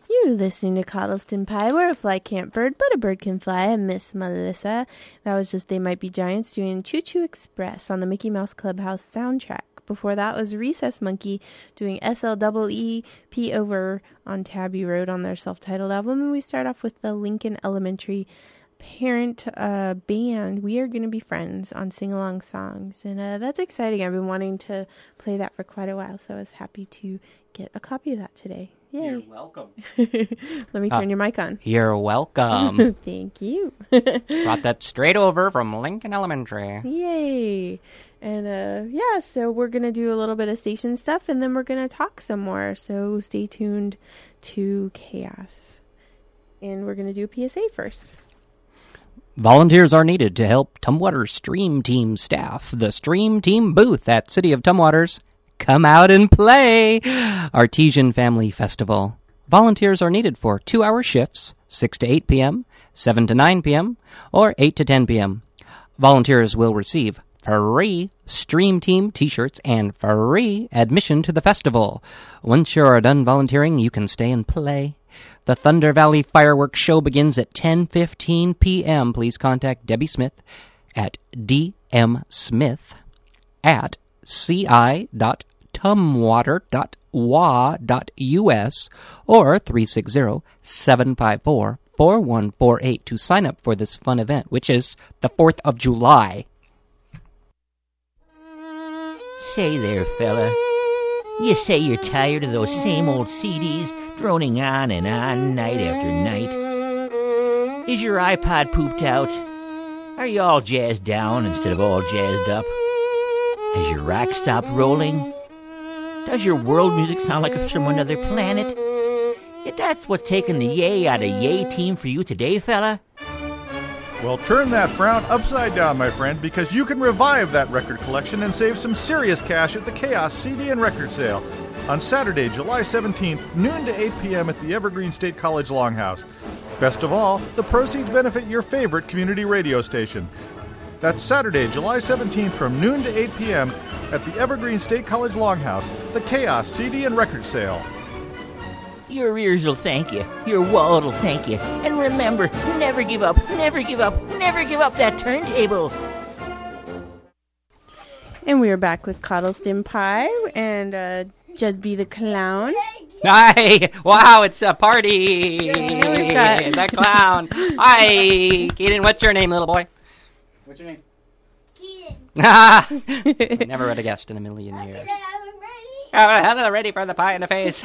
You're listening to Coddleston Pie, where a fly can't bird, but a bird can fly. I'm Miss Melissa. That was just They Might Be Giants doing Choo Choo Express on the Mickey Mouse Clubhouse soundtrack. Before that was Recess Monkey doing SLEEP over on Tabby Road on their self-titled album. And we start off with the Lincoln Elementary parent band, We Are Gonna Be Friends, on sing-along songs. And that's exciting. I've been wanting to play that for quite a while, so I was happy to get a copy of that today. Yay. You're welcome. Let me turn your mic on. You're welcome. Thank you. Brought that straight over from Lincoln Elementary. Yay. And so we're going to do a little bit of station stuff, and then we're going to talk some more. So stay tuned to Chaos. And we're going to do a PSA first. Volunteers are needed to help Tumwater's Stream Team staff the Stream Team booth at City of Tumwaters. Come out and play! Artesian Family Festival. Volunteers are needed for 2-hour shifts, 6 to 8 p.m., 7 to 9 p.m., or 8 to 10 p.m. Volunteers will receive free Stream Team t-shirts and free admission to the festival. Once you are done volunteering, you can stay and play. The Thunder Valley Fireworks Show begins at 10:15 p.m. Please contact Debbie Smith at dmsmith@ci.tumwater.wa.us or 360-754-4148 to sign up for this fun event, which is the 4th of July. Say there, fella. You say you're tired of those same old CDs droning on and on night after night? Is your iPod pooped out? Are you all jazzed down instead of all jazzed up? Has your rack stopped rolling? Does your world music sound like it's from another planet? If that's what's taking the yay out of Yay Team for you today, fella? Well, turn that frown upside down, my friend, because you can revive that record collection and save some serious cash at the Chaos CD and Record Sale on Saturday, July 17th, noon to 8 p.m. at the Evergreen State College Longhouse. Best of all, the proceeds benefit your favorite community radio station. That's Saturday, July 17th from noon to 8 p.m. at the Evergreen State College Longhouse, the Chaos CD and Record Sale. Your ears will thank you. Your wallet will thank you. And remember, never give up, never give up, never give up that turntable. And we are back with Coddleston Pie and Jesby the Clown. Hi! Wow, it's a party! Yeah, the clown. Hi! Keaton, what's your name, little boy? What's your name? Keaton. Never would have guessed in a million years. I'm Ready for the pie in the face.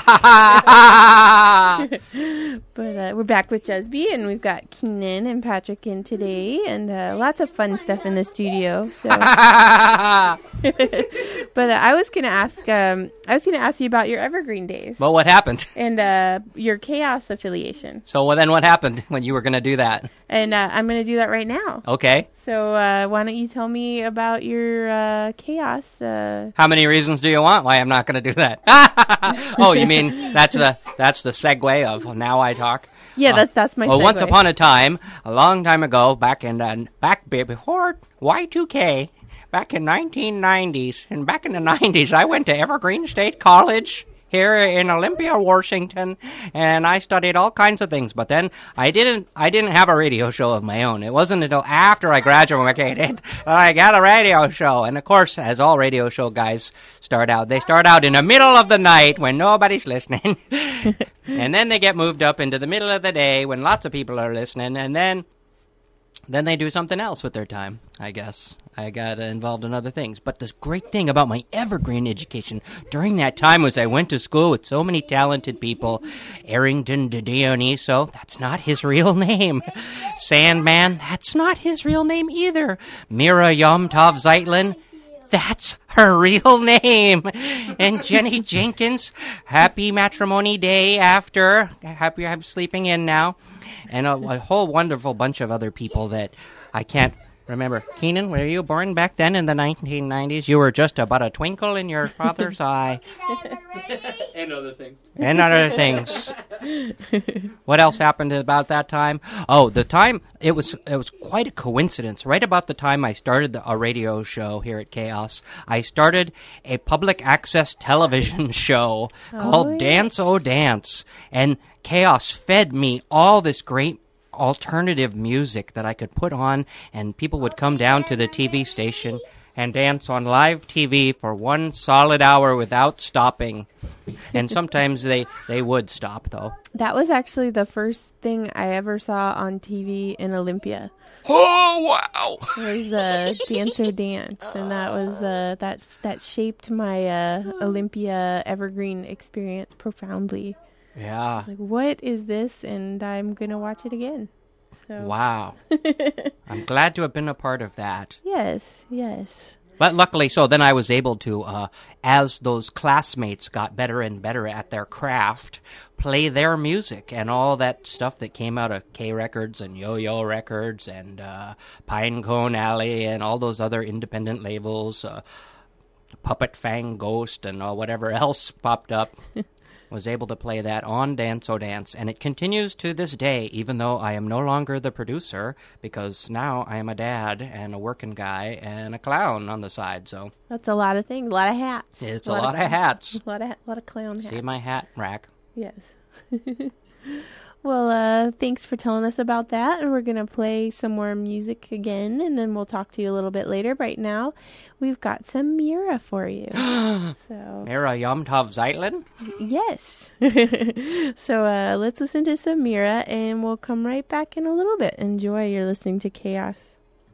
But we're back with Jesby, and we've got Keenan and Patrick in today, and lots of fun stuff in the studio. So, but I was gonna ask you about your Evergreen days. Well, what happened? And your Chaos affiliation. So then what happened when you were going to do that? And I'm going to do that right now. Okay. So why don't you tell me about your Chaos? How many reasons do you want why I'm not going to do that? Oh, you mean that's the segue of now I talk? Yeah, that's my segue. Once upon a time, a long time ago, back before Y2K, back in 1990s, and back in the 90s, I went to Evergreen State College here in Olympia, Washington, and I studied all kinds of things. But then I didn't have a radio show of my own. It wasn't until after I graduated that I got a radio show. And of course, as all radio show guys start out, they start out in the middle of the night when nobody's listening, and then they get moved up into the middle of the day when lots of people are listening, and then they do something else with their time, I guess. I got involved in other things. But the great thing about my Evergreen education during that time was I went to school with so many talented people. Arrington de Dioniso, that's not his real name. Sandman, that's not his real name either. Mira Yomtov Zeitlin, that's her real name. And Jenny Jenkins, happy matrimony day after. Happy I'm sleeping in now. And a whole wonderful bunch of other people that I can't Remember, Keenan, were you born back then in the 1990s? You were just about a twinkle in your father's eye. And other things. And other things. What else happened about that time? Oh, the time, it was quite a coincidence. Right about the time I started a radio show here at Chaos, I started a public access television show called Dance O Dance. And Chaos fed me all this great alternative music that I could put on, and people would come down to the TV station and dance on live TV for 1 solid hour without stopping. And sometimes they would stop, though. That was actually the first thing I ever saw on TV in Olympia. Oh, wow! It was Dance O Dance, and that was that shaped my Olympia Evergreen experience profoundly. Yeah. Like, what is this? And I'm going to watch it again. So. Wow. I'm glad to have been a part of that. Yes. But luckily, so then I was able to, as those classmates got better and better at their craft, play their music and all that stuff that came out of K Records and Yo-Yo Records and Pinecone Alley and all those other independent labels, Puppet Fang Ghost and whatever else popped up. Was able to play that on Dance O Dance, and it continues to this day, even though I am no longer the producer, because now I am a dad and a working guy and a clown on the side, so... That's a lot of things, a lot of hats. It's a lot of hats. A lot of clown hats. See my hat rack. Yes. Well, thanks for telling us about that, and we're going to play some more music again, and then we'll talk to you a little bit later. Right now, we've got some Mira for you. Mira Yom Tov Zeitlin? Yes. So let's listen to some Mira, and we'll come right back in a little bit. Enjoy. You're listening to Chaos.